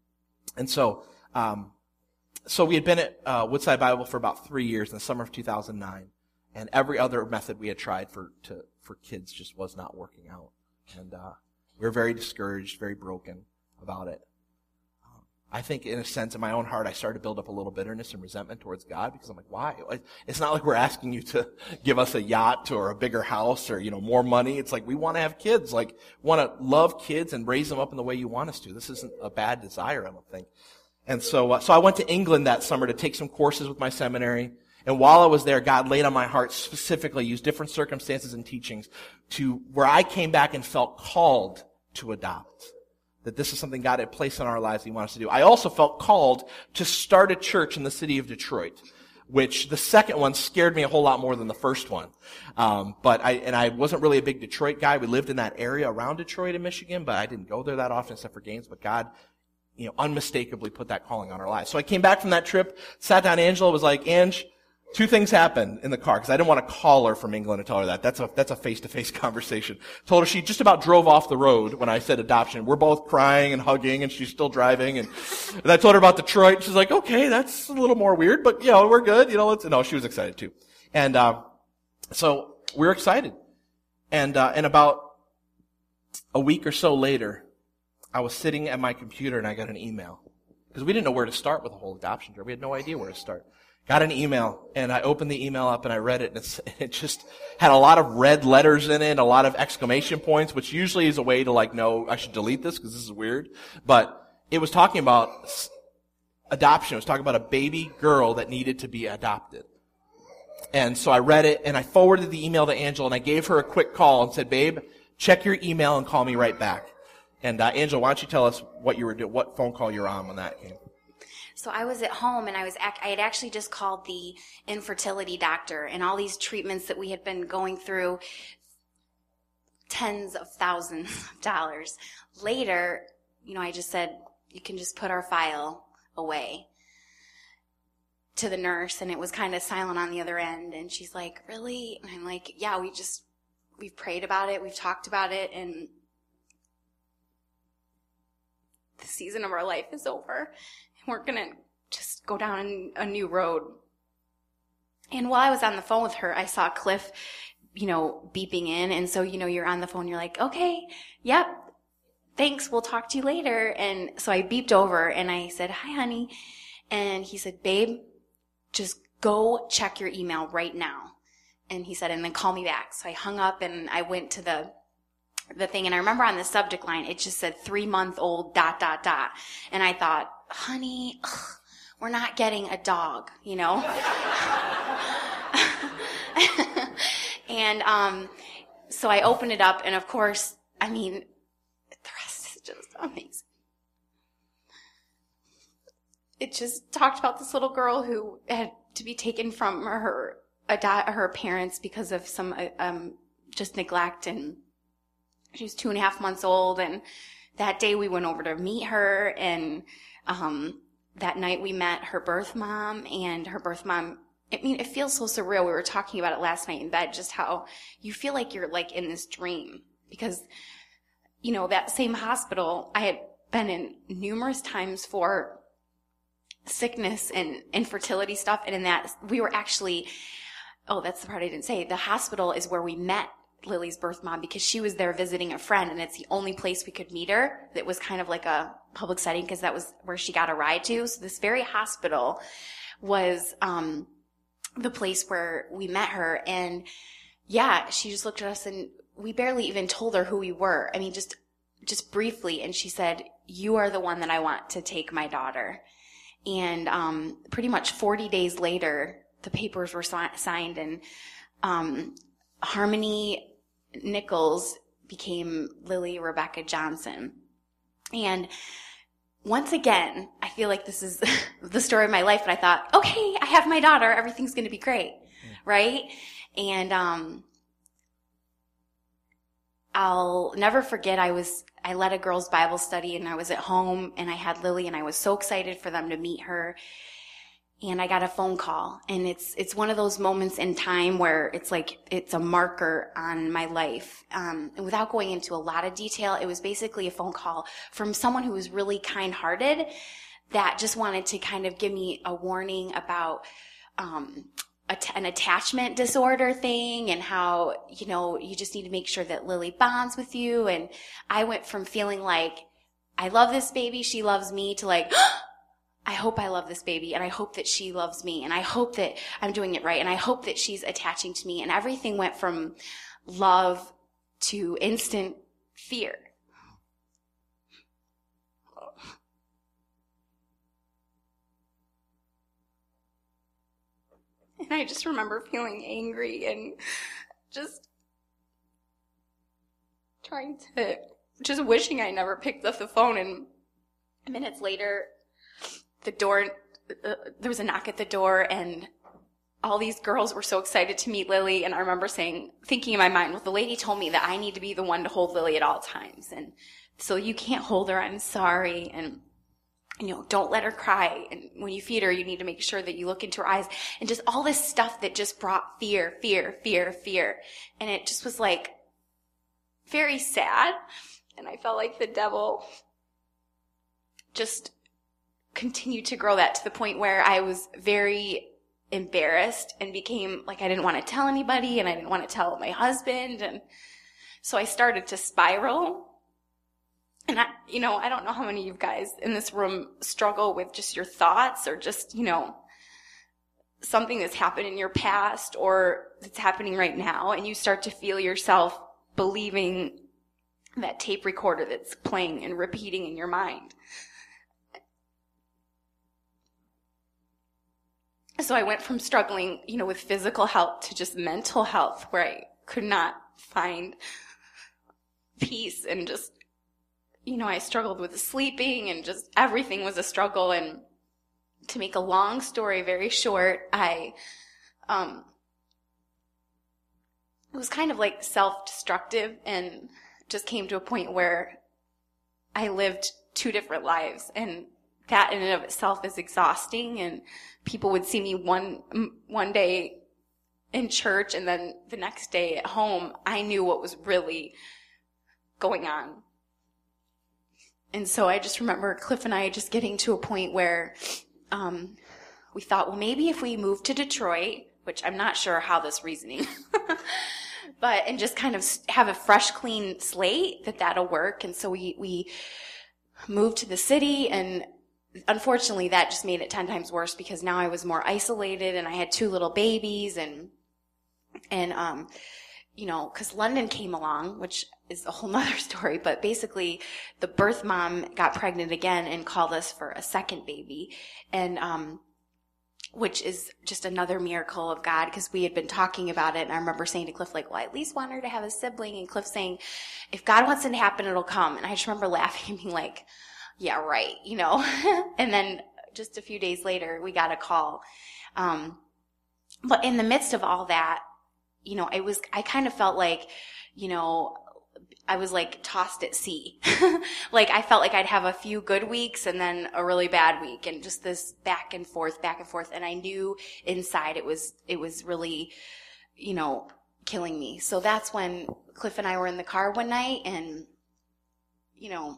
And so, um, so we had been at uh, Woodside Bible for about three years in the summer of two thousand nine. And every other method we had tried for to, for kids just was not working out. And uh, we were very discouraged, very broken about it. I think, in a sense, in my own heart, I started to build up a little bitterness and resentment towards God because I'm like, why? It's not like we're asking you to give us a yacht or a bigger house or, you know, more money. It's like we want to have kids, like want to love kids and raise them up in the way you want us to. This isn't a bad desire, I don't think. And so, uh, so I went to England that summer to take some courses with my seminary. And while I was there, God laid on my heart specifically, used different circumstances and teachings to where I came back and felt called to adopt. That this is something God had placed in our lives He wants us to do. I also felt called to start a church in the city of Detroit, which the second one scared me a whole lot more than the first one. Um, but I, and I wasn't really a big Detroit guy. We lived in that area around Detroit in Michigan, but I didn't go there that often except for games. But God, you know, unmistakably put that calling on our lives. So I came back from that trip, sat down, Angela was like, Ange, two things happened in the car, because I didn't want to call her from England and tell her that. That's a, that's a face-to-face conversation. Told her she just about drove off the road when I said adoption. We're both crying and hugging, and she's still driving. And, and I told her about Detroit, and she's like, okay, that's a little more weird, but, you know, we're good. You know, let's, no, she was excited too. And, uh, so we were excited. And, uh, and about a week or so later, I was sitting at my computer and I got an email. Because we didn't know where to start with the whole adoption journey. We had no idea where to start. Got an email, and I opened the email up and I read it, and it's, it just had a lot of red letters in it, a lot of exclamation points, which usually is a way to like, no, I should delete this because this is weird. But it was talking about adoption. It was talking about a baby girl that needed to be adopted. And so I read it, and I forwarded the email to Angela, and I gave her a quick call and said, babe, check your email and call me right back. And uh, Angela, why don't you tell us what you were doing, what phone call you were on when that came? So I was at home, and I was I had actually just called the infertility doctor, and all these treatments that we had been going through, tens of thousands of dollars. Later, you know, I just said, you can just put our file away to the nurse, and it was kind of silent on the other end, and she's like, really? And I'm like, yeah, we just, we've prayed about it, we've talked about it, and the season of our life is over. We're going to just go down a new road. And while I was on the phone with her, I saw Cliff, you know, beeping in. And so, you know, you're on the phone, you're like, okay, yep, thanks, we'll talk to you later. And so I beeped over and I said, hi, honey. And he said, babe, just go check your email right now. And he said, and then call me back. So I hung up and I went to the the thing, and I remember on the subject line, it just said three-month-old dot, dot, dot. And I thought, honey, ugh, we're not getting a dog, you know? And um, so I opened it up, and of course, I mean, the rest is just amazing. It just talked about this little girl who had to be taken from her her parents because of some um, just neglect, and she was two and a half months old, and that day we went over to meet her, and um, that night we met her birth mom, and her birth mom, I mean, it feels so surreal. We were talking about it last night in bed, just how you feel like you're like in this dream, because, you know, that same hospital I had been in numerous times for sickness and infertility stuff, and in that we were actually, oh, that's the part I didn't say, the hospital is where we met Lily's birth mom, because she was there visiting a friend, and it's the only place we could meet her that was kind of like a public setting, because that was where she got a ride to. So this very hospital was um, the place where we met her. And yeah, she just looked at us, and we barely even told her who we were. I mean, just just briefly. And she said, you are the one that I want to take my daughter. And um, pretty much forty days later, the papers were si- signed, and um, Harmony Nichols became Lily Rebecca Johnson. And once again, I feel like this is the story of my life, and I thought, okay, I have my daughter, everything's going to be great, yeah. Right? And um, I'll never forget, I was I led a girls' Bible study, and I was at home, and I had Lily, and I was so excited for them to meet her. And I got a phone call, and it's it's one of those moments in time where it's like it's a marker on my life. Um, and without going into a lot of detail, it was basically a phone call from someone who was really kind-hearted that just wanted to kind of give me a warning about um, a t- an attachment disorder thing, and how, you know, you just need to make sure that Lily bonds with you. And I went from feeling like, I love this baby, she loves me, to like, I hope I love this baby, and I hope that she loves me, and I hope that I'm doing it right, and I hope that she's attaching to me. And everything went from love to instant fear. And I just remember feeling angry and just trying to, just wishing I never picked up the phone. And minutes later, the door, uh, there was a knock at the door, and all these girls were so excited to meet Lily. And I remember saying, thinking in my mind, well, the lady told me that I need to be the one to hold Lily at all times. And so you can't hold her, I'm sorry. And, you know, don't let her cry. And when you feed her, you need to make sure that you look into her eyes. And just all this stuff that just brought fear, fear, fear, fear. And it just was like very sad. And I felt like the devil just continued to grow that to the point where I was very embarrassed and became like I didn't want to tell anybody, and I didn't want to tell my husband. And so I started to spiral. And I, you know, I don't know how many of you guys in this room struggle with just your thoughts, or just, you know, something that's happened in your past or that's happening right now, and you start to feel yourself believing that tape recorder that's playing and repeating in your mind. So I went from struggling, you know, with physical health to just mental health, where I could not find peace, and just you know, I struggled with sleeping and just everything was a struggle. And to make a long story very short, I um, it was kind of like self-destructive and just came to a point where I lived two different lives. And that in and of itself is exhausting. And people would see me one one day in church and then the next day at home. I knew what was really going on. And so I just remember Cliff and I just getting to a point where um, we thought, well, maybe if we moved to Detroit, which I'm not sure how this reasoning, but, and just kind of have a fresh, clean slate, that that'll work. And so we, we moved to the city, and unfortunately that just made it ten times worse because now I was more isolated and I had two little babies and, and, um, you know, because London came along, which is a whole nother story, but basically the birth mom got pregnant again and called us for a second baby, and um, which is just another miracle of God, because we had been talking about it, and I remember saying to Cliff, like, well, I at least want her to have a sibling, and Cliff saying, if God wants it to happen, it'll come. And I just remember laughing and being like, yeah, right, you know. And then just a few days later, we got a call. Um, but in the midst of all that, you know, it was, I kind of felt like, you know, I was like tossed at sea. Like I felt like I'd have a few good weeks and then a really bad week, and just this back and forth, back and forth. And I knew inside it was, it was really, you know, killing me. So that's when Cliff and I were in the car one night, and, you know,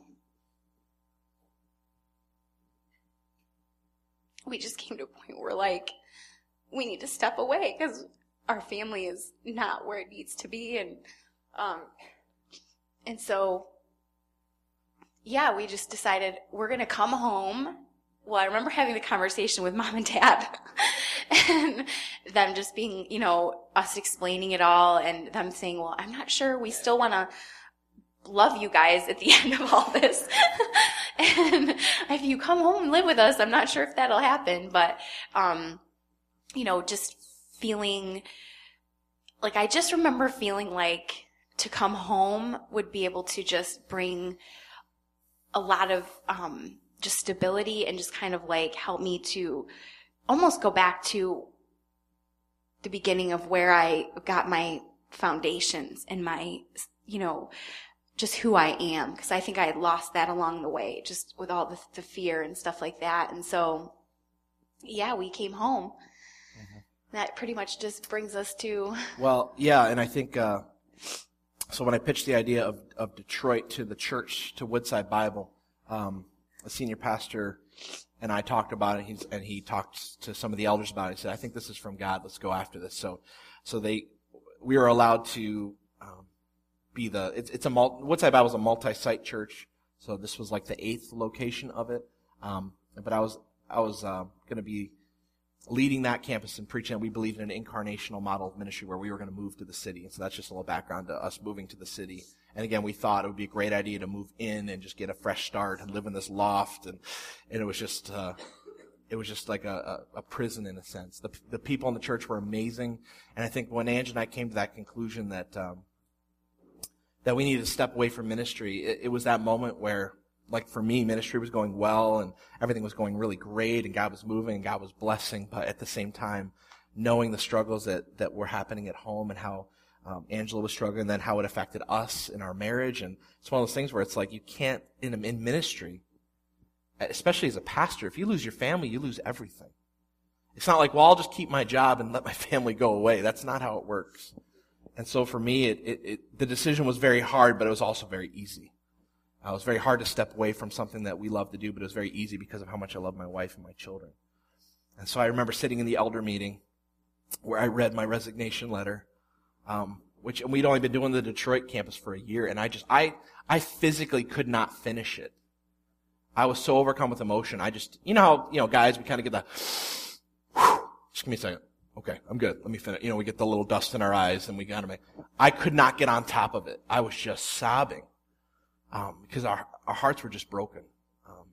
we just came to a point where like, we need to step away because our family is not where it needs to be. And, um, and so, yeah, we just decided we're going to come home. Well, I remember having the conversation with Mom and Dad and them just being, you know, us explaining it all, and them saying, well, I'm not sure we still want to love you guys at the end of all this. And if you come home and live with us, I'm not sure if that'll happen. But, um, you know, just feeling like, I just remember feeling like to come home would be able to just bring a lot of um, just stability, and just kind of like help me to almost go back to the beginning of where I got my foundations and my, you know, just who I am. Because I think I had lost that along the way, just with all the, the fear and stuff like that. And so, yeah, we came home. Mm-hmm. That pretty much just brings us to... Well, yeah, and I think... Uh... So when I pitched the idea of, of Detroit to the church, to Woodside Bible, um, a senior pastor and I talked about it, and, he's, and he talked to some of the elders about it. He said, I think this is from God. Let's go after this. So so they we were allowed to um, be the, it's, it's a, multi, Woodside Bible is a multi-site church, so this was like the eighth location of it. Um, but I was, I was uh, going to be leading that campus and preaching. We believed in an incarnational model of ministry where we were going to move to the city. And so that's just a little background to us moving to the city. And again, we thought it would be a great idea to move in and just get a fresh start and live in this loft. And, and it was just, uh, it was just like a, a, a prison in a sense. The, the people in the church were amazing. And I think when Ange and I came to that conclusion that, um, that we needed to step away from ministry, it, it was that moment where, like for me, ministry was going well and everything was going really great and God was moving and God was blessing, but at the same time, knowing the struggles that, that were happening at home and how um, Angela was struggling, and then how it affected us in our marriage. And it's one of those things where it's like you can't, in, in ministry, especially as a pastor, if you lose your family, you lose everything. It's not like, well, I'll just keep my job and let my family go away. That's not how it works. And so for me, it, it, it the decision was very hard, but it was also very easy. Uh, it was very hard to step away from something that we love to do, but it was very easy because of how much I love my wife and my children. And so I remember sitting in the elder meeting where I read my resignation letter, um, which and we'd only been doing the Detroit campus for a year, and I just I I physically could not finish it. I was so overcome with emotion. I just, you know how, you know, guys, we kind of get the, whew, just give me a second. Okay, I'm good. Let me finish. You know, we get the little dust in our eyes, and we got to make. I could not get on top of it. I was just sobbing. Um, because our, our hearts were just broken. Um,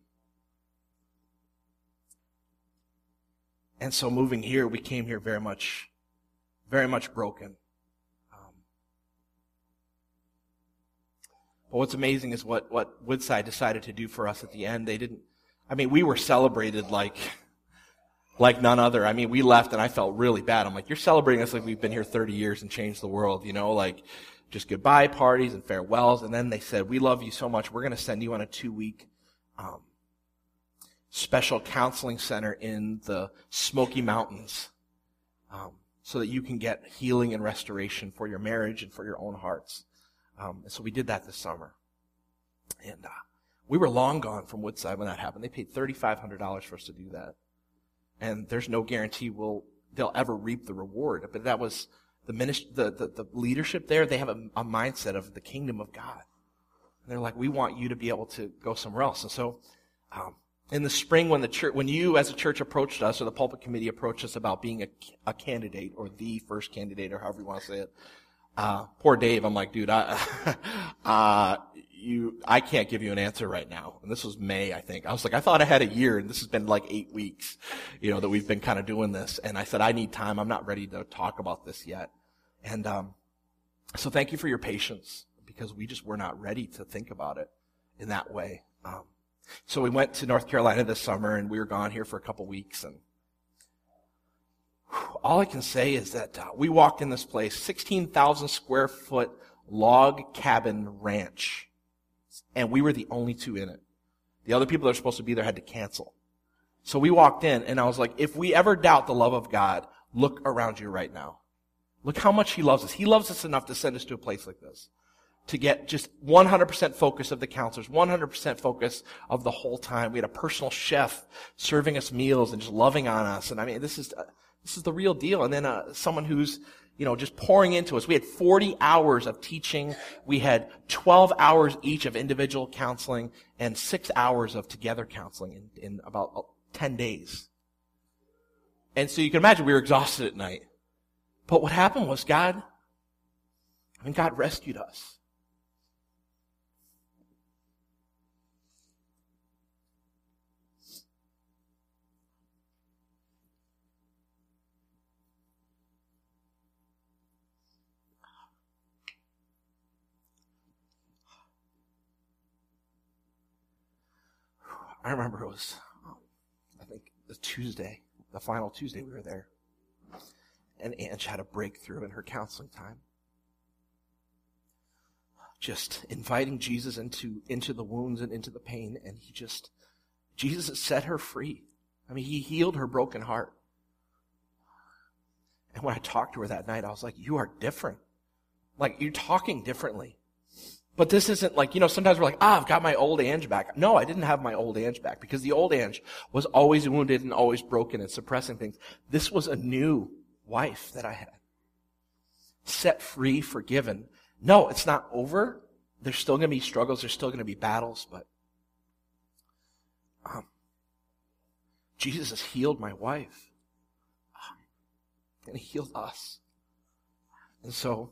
and so moving here, we came here very much, very much broken. Um, But what's amazing is what, what Woodside decided to do for us at the end. They didn't, I mean, we were celebrated like, like none other. I mean, we left and I felt really bad. I'm like, you're celebrating us like we've been here thirty years and changed the world, you know, like just goodbye parties and farewells. And then they said, we love you so much. We're going to send you on a two week, um, special counseling center in the Smoky Mountains, um, so that you can get healing and restoration for your marriage and for your own hearts. Um, and so we did that this summer. And, uh, we were long gone from Woodside when that happened. They paid thirty-five hundred dollars for us to do that. And there's no guarantee we'll, they'll ever reap the reward. But that was the ministry, the, the, the leadership there. They have a, a mindset of the kingdom of God. And they're like, we want you to be able to go somewhere else. And so, um, in the spring when the church, when you as a church approached us, or the pulpit committee approached us about being a, a candidate, or the first candidate, or however you want to say it, uh, poor Dave, I'm like, dude, I, uh, you, I can't give you an answer right now. And this was May, I think. I was like, I thought I had a year, and this has been like eight weeks, you know, that we've been kind of doing this. And I said, I need time. I'm not ready to talk about this yet. And, um, so thank you for your patience, because we just were not ready to think about it in that way. Um, so we went to North Carolina this summer, and we were gone here for a couple weeks, and whew, all I can say is that uh, we walked in this place, sixteen thousand square foot log cabin ranch. And we were the only two in it. The other people that are supposed to be there had to cancel. So we walked in, and I was like, if we ever doubt the love of God, look around you right now. Look how much He loves us. He loves us enough to send us to a place like this. To get just one hundred percent focus of the counselors, one hundred percent focus of the whole time. We had a personal chef serving us meals and just loving on us. And I mean, this is, uh, this is the real deal. And then, uh, someone who's, you know, just pouring into us. We had forty hours of teaching. We had twelve hours each of individual counseling and six hours of together counseling in, in about ten days. And so you can imagine we were exhausted at night. But what happened was God, I mean, God rescued us. I remember it was, um, I think, the Tuesday, the final Tuesday we were there. And Ange had a breakthrough in her counseling time. Just inviting Jesus into, into the wounds and into the pain. And he just, Jesus set her free. I mean, He healed her broken heart. And when I talked to her that night, I was like, you are different. Like, you're talking differently. But this isn't like, you know, sometimes we're like, ah, I've got my old Ange back. No, I didn't have my old Ange back, because the old Ange was always wounded and always broken and suppressing things. This was a new wife that I had. Set free, forgiven. No, it's not over. There's still going to be struggles. There's still going to be battles, but um, Jesus has healed my wife. Um, and He healed us. And so,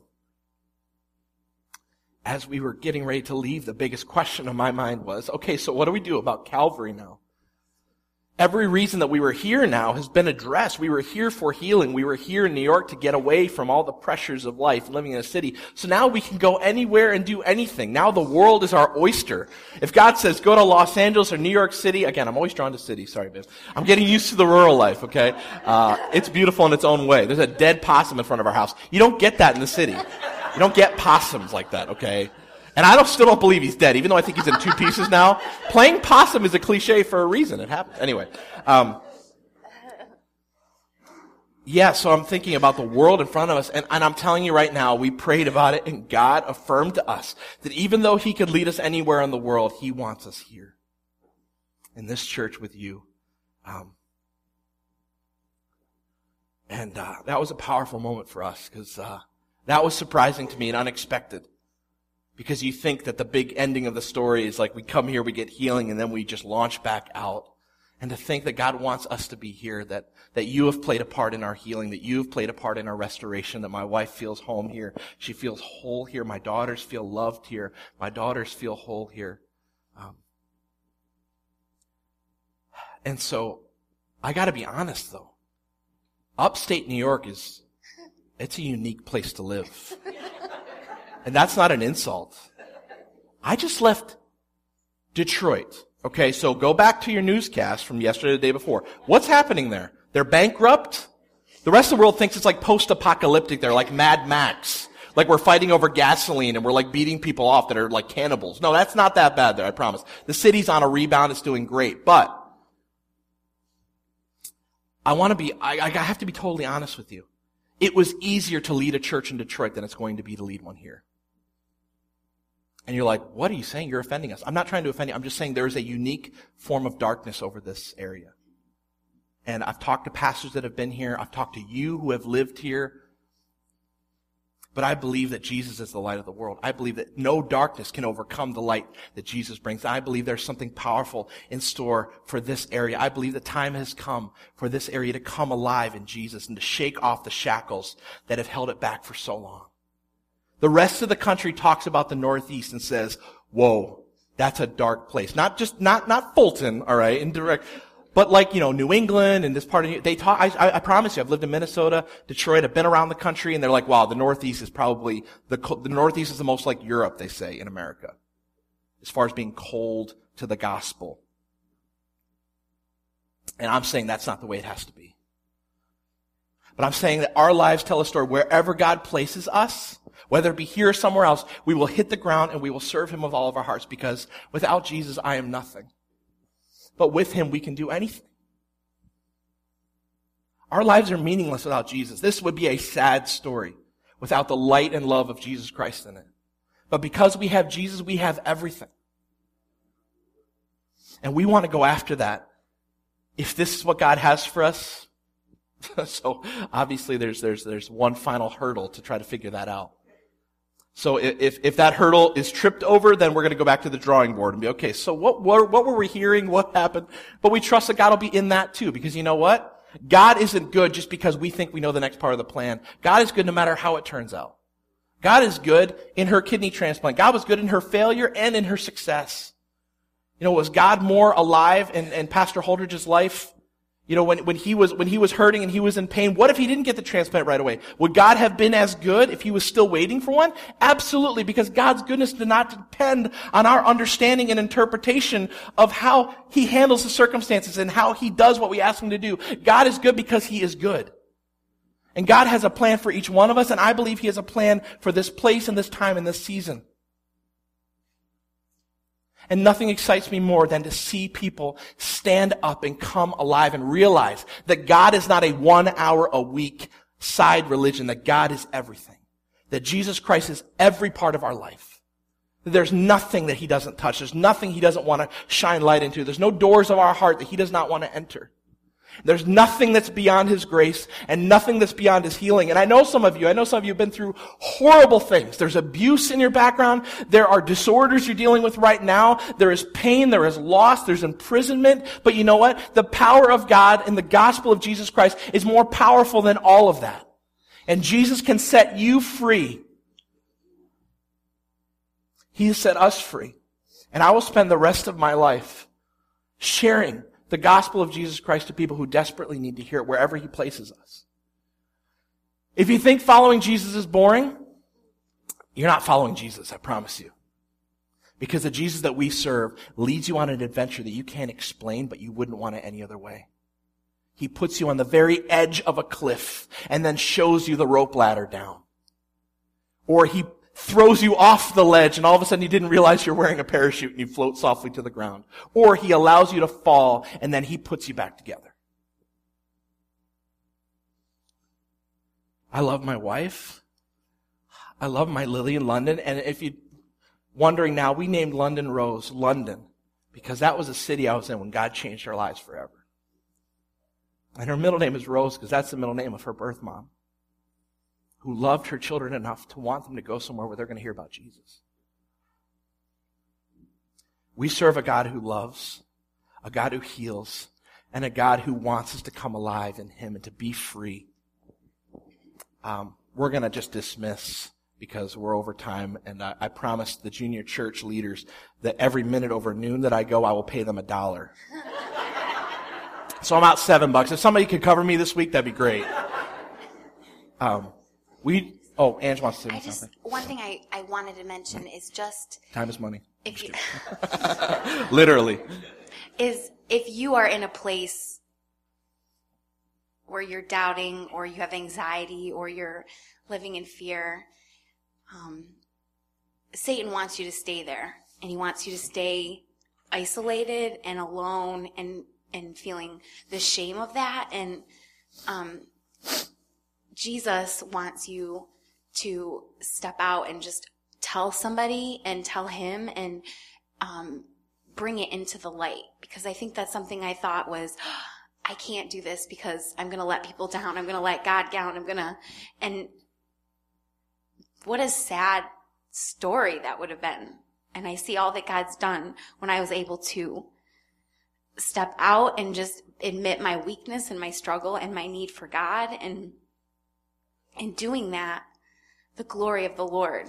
as we were getting ready to leave, the biggest question on my mind was, okay, so what do we do about Calvary now? Every reason that we were here now has been addressed. We were here for healing. We were here in New York to get away from all the pressures of life, living in a city. So now we can go anywhere and do anything. Now the world is our oyster. If God says, go to Los Angeles or New York City, again, I'm always drawn to cities. Sorry, babe. I'm getting used to the rural life, okay? Uh, it's beautiful in its own way. There's a dead possum in front of our house. You don't get that in the city. You don't get possums like that, okay? And I don't, still don't believe he's dead, even though I think he's in two pieces now. Playing possum is a cliche for a reason. It happens. Anyway. Um, yeah, so I'm thinking about the world in front of us, and, and I'm telling you right now, we prayed about it, and God affirmed to us that even though He could lead us anywhere in the world, He wants us here. In this church with you. Um, and uh, that was a powerful moment for us, because uh, that was surprising to me and unexpected. Because you think that the big ending of the story is like we come here, we get healing, and then we just launch back out. And to think that God wants us to be here, that, that you have played a part in our healing, that you have played a part in our restoration, that my wife feels home here. She feels whole here. My daughters feel loved here. My daughters feel whole here. Um, and so, I gotta be honest though. Upstate New York is, it's a unique place to live. And that's not an insult. I just left Detroit. Okay, so go back to your newscast from yesterday or the day before. What's happening there? They're bankrupt? The rest of the world thinks it's like post-apocalyptic. They're like Mad Max. Like we're fighting over gasoline and we're like beating people off that are like cannibals. No, that's not that bad there, I promise. The city's on a rebound. It's doing great. But I want to be, I, I have to be totally honest with you. It was easier to lead a church in Detroit than it's going to be to lead one here. And you're like, what are you saying? You're offending us. I'm not trying to offend you. I'm just saying there is a unique form of darkness over this area. And I've talked to pastors that have been here. I've talked to you who have lived here. But I believe that Jesus is the light of the world. I believe that no darkness can overcome the light that Jesus brings. I believe there's something powerful in store for this area. I believe the time has come for this area to come alive in Jesus and to shake off the shackles that have held it back for so long. The rest of the country talks about the Northeast and says, whoa, that's a dark place. Not just, not, not Fulton, all right, indirect, but like, you know, New England and this part of, they talk, I, I promise you, I've lived in Minnesota, Detroit, I've been around the country, and they're like, wow, the Northeast is probably, the, the Northeast is the most like Europe, they say, in America, as far as being cold to the gospel. And I'm saying that's not the way it has to be. But I'm saying that our lives tell a story. Wherever God places us, whether it be here or somewhere else, we will hit the ground and we will serve Him with all of our hearts, because without Jesus, I am nothing. But with Him, we can do anything. Our lives are meaningless without Jesus. This would be a sad story without the light and love of Jesus Christ in it. But because we have Jesus, we have everything. And we want to go after that. If this is what God has for us, so obviously there's, there's, there's one final hurdle to try to figure that out. So if, if that hurdle is tripped over, then we're going to go back to the drawing board and be, okay, so what, what, what were we hearing? What happened? But we trust that God will be in that too, because you know what? God isn't good just because we think we know the next part of the plan. God is good no matter how it turns out. God is good in her kidney transplant. God was good in her failure and in her success. You know, was God more alive in, in Pastor Holdridge's life? You know, when, when he was, when he was hurting and he was in pain, what if he didn't get the transplant right away? Would God have been as good if he was still waiting for one? Absolutely, because God's goodness did not depend on our understanding and interpretation of how He handles the circumstances and how He does what we ask Him to do. God is good because He is good. And God has a plan for each one of us, and I believe He has a plan for this place and this time and this season. And nothing excites me more than to see people stand up and come alive and realize that God is not a one hour a week side religion, that God is everything. That Jesus Christ is every part of our life. That there's nothing that He doesn't touch. There's nothing He doesn't want to shine light into. There's no doors of our heart that He does not want to enter. There's nothing that's beyond His grace and nothing that's beyond His healing. And I know some of you, I know some of you have been through horrible things. There's abuse in your background. There are disorders you're dealing with right now. There is pain. There is loss. There's imprisonment. But you know what? The power of God and the gospel of Jesus Christ is more powerful than all of that. And Jesus can set you free. He has set us free. And I will spend the rest of my life sharing the gospel of Jesus Christ to people who desperately need to hear it wherever He places us. If you think following Jesus is boring, you're not following Jesus, I promise you. Because the Jesus that we serve leads you on an adventure that you can't explain, but you wouldn't want it any other way. He puts you on the very edge of a cliff and then shows you the rope ladder down. Or He throws you off the ledge and all of a sudden you didn't realize you're wearing a parachute and you float softly to the ground. Or He allows you to fall and then He puts you back together. I love my wife. I love my Lily in London. And if you're wondering now, we named London Rose London because that was a city I was in when God changed our lives forever. And her middle name is Rose because that's the middle name of her birth mom, who loved her children enough to want them to go somewhere where they're going to hear about Jesus. We serve a God who loves, a God who heals, and a God who wants us to come alive in Him and to be free. Um, we're going to just dismiss because we're over time, and I, I promised the junior church leaders that every minute over noon that I go, I will pay them a dollar. So I'm out seven bucks. If somebody could cover me this week, that'd be great. Um, We Oh, Ange wants to say I just, something. one thing I, I wanted to mention is just, Time is money. if you, Literally. is if you are in a place where you're doubting or you have anxiety or you're living in fear, um, Satan wants you to stay there, and he wants you to stay isolated and alone and, and feeling the shame of that. And um, Jesus wants you to step out and just tell somebody and tell him and um, bring it into the light. Because I think that's something I thought was, oh, I can't do this because I'm going to let people down. I'm going to let God down. I'm going to, and what a sad story that would have been. And I see all that God's done when I was able to step out and just admit my weakness and my struggle and my need for God. And in doing that, the glory of the Lord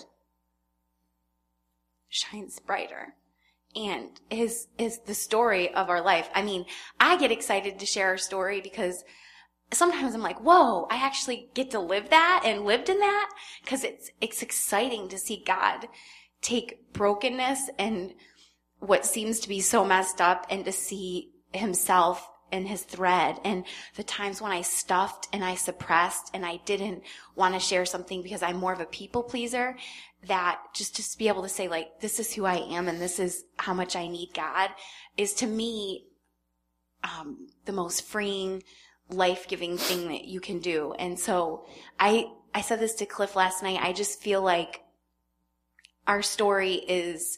shines brighter and is is the story of our life. I mean, I get excited to share our story because sometimes I'm like, whoa, I actually get to live that and lived in that, because it's it's exciting to see God take brokenness and what seems to be so messed up and to see himself and his thread. And the times when I stuffed and I suppressed and I didn't want to share something because I'm more of a people pleaser, that just to be able to say, like, this is who I am and this is how much I need God, is to me um, the most freeing, life-giving thing that you can do. And so I I said this to Cliff last night. I just feel like our story is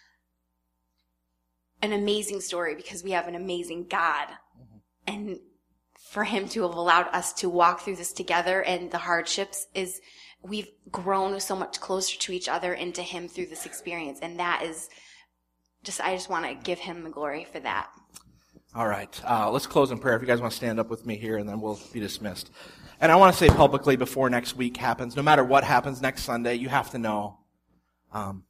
an amazing story because we have an amazing God. And for him to have allowed us to walk through this together and the hardships, is we've grown so much closer to each other and to him through this experience. And that is just, I just want to give him the glory for that. All right. Uh, let's close in prayer. If you guys want to stand up with me here, and then we'll be dismissed. And I want to say publicly before next week happens, no matter what happens next Sunday, you have to know, um,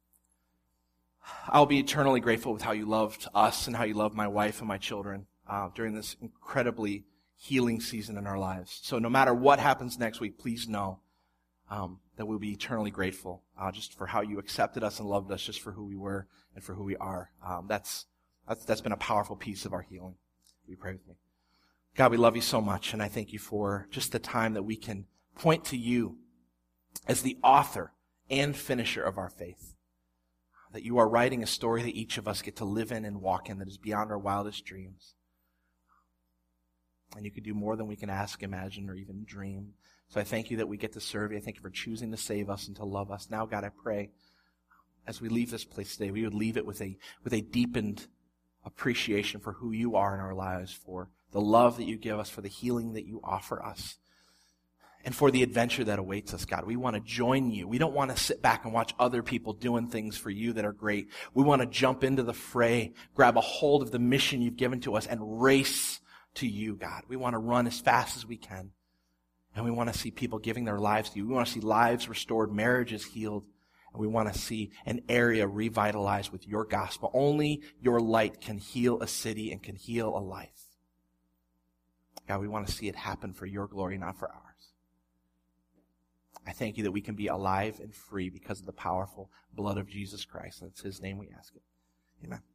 I'll be eternally grateful with how you loved us and how you loved my wife and my children uh, during this incredibly healing season in our lives. So no matter what happens next week, please know um, that we'll be eternally grateful uh, just for how you accepted us and loved us, just for who we were and for who we are. Um, that's, that's that's been a powerful piece of our healing. Will you pray with me? God, we love you so much, and I thank you for just the time that we can point to you as the author and finisher of our faith. That you are writing a story that each of us get to live in and walk in that is beyond our wildest dreams. And you can do more than we can ask, imagine, or even dream. So I thank you that we get to serve you. I thank you for choosing to save us and to love us. Now, God, I pray as we leave this place today, we would leave it with a with a deepened appreciation for who you are in our lives, for the love that you give us, for the healing that you offer us, and for the adventure that awaits us, God. We want to join you. We don't want to sit back and watch other people doing things for you that are great. We want to jump into the fray, grab a hold of the mission you've given to us, and race to you, God. We want to run as fast as we can. And we want to see people giving their lives to you. We want to see lives restored, marriages healed. And we want to see an area revitalized with your gospel. Only your light can heal a city and can heal a life. God, we want to see it happen for your glory, not for ours. I thank you that we can be alive and free because of the powerful blood of Jesus Christ. And it's his name we ask it. Amen.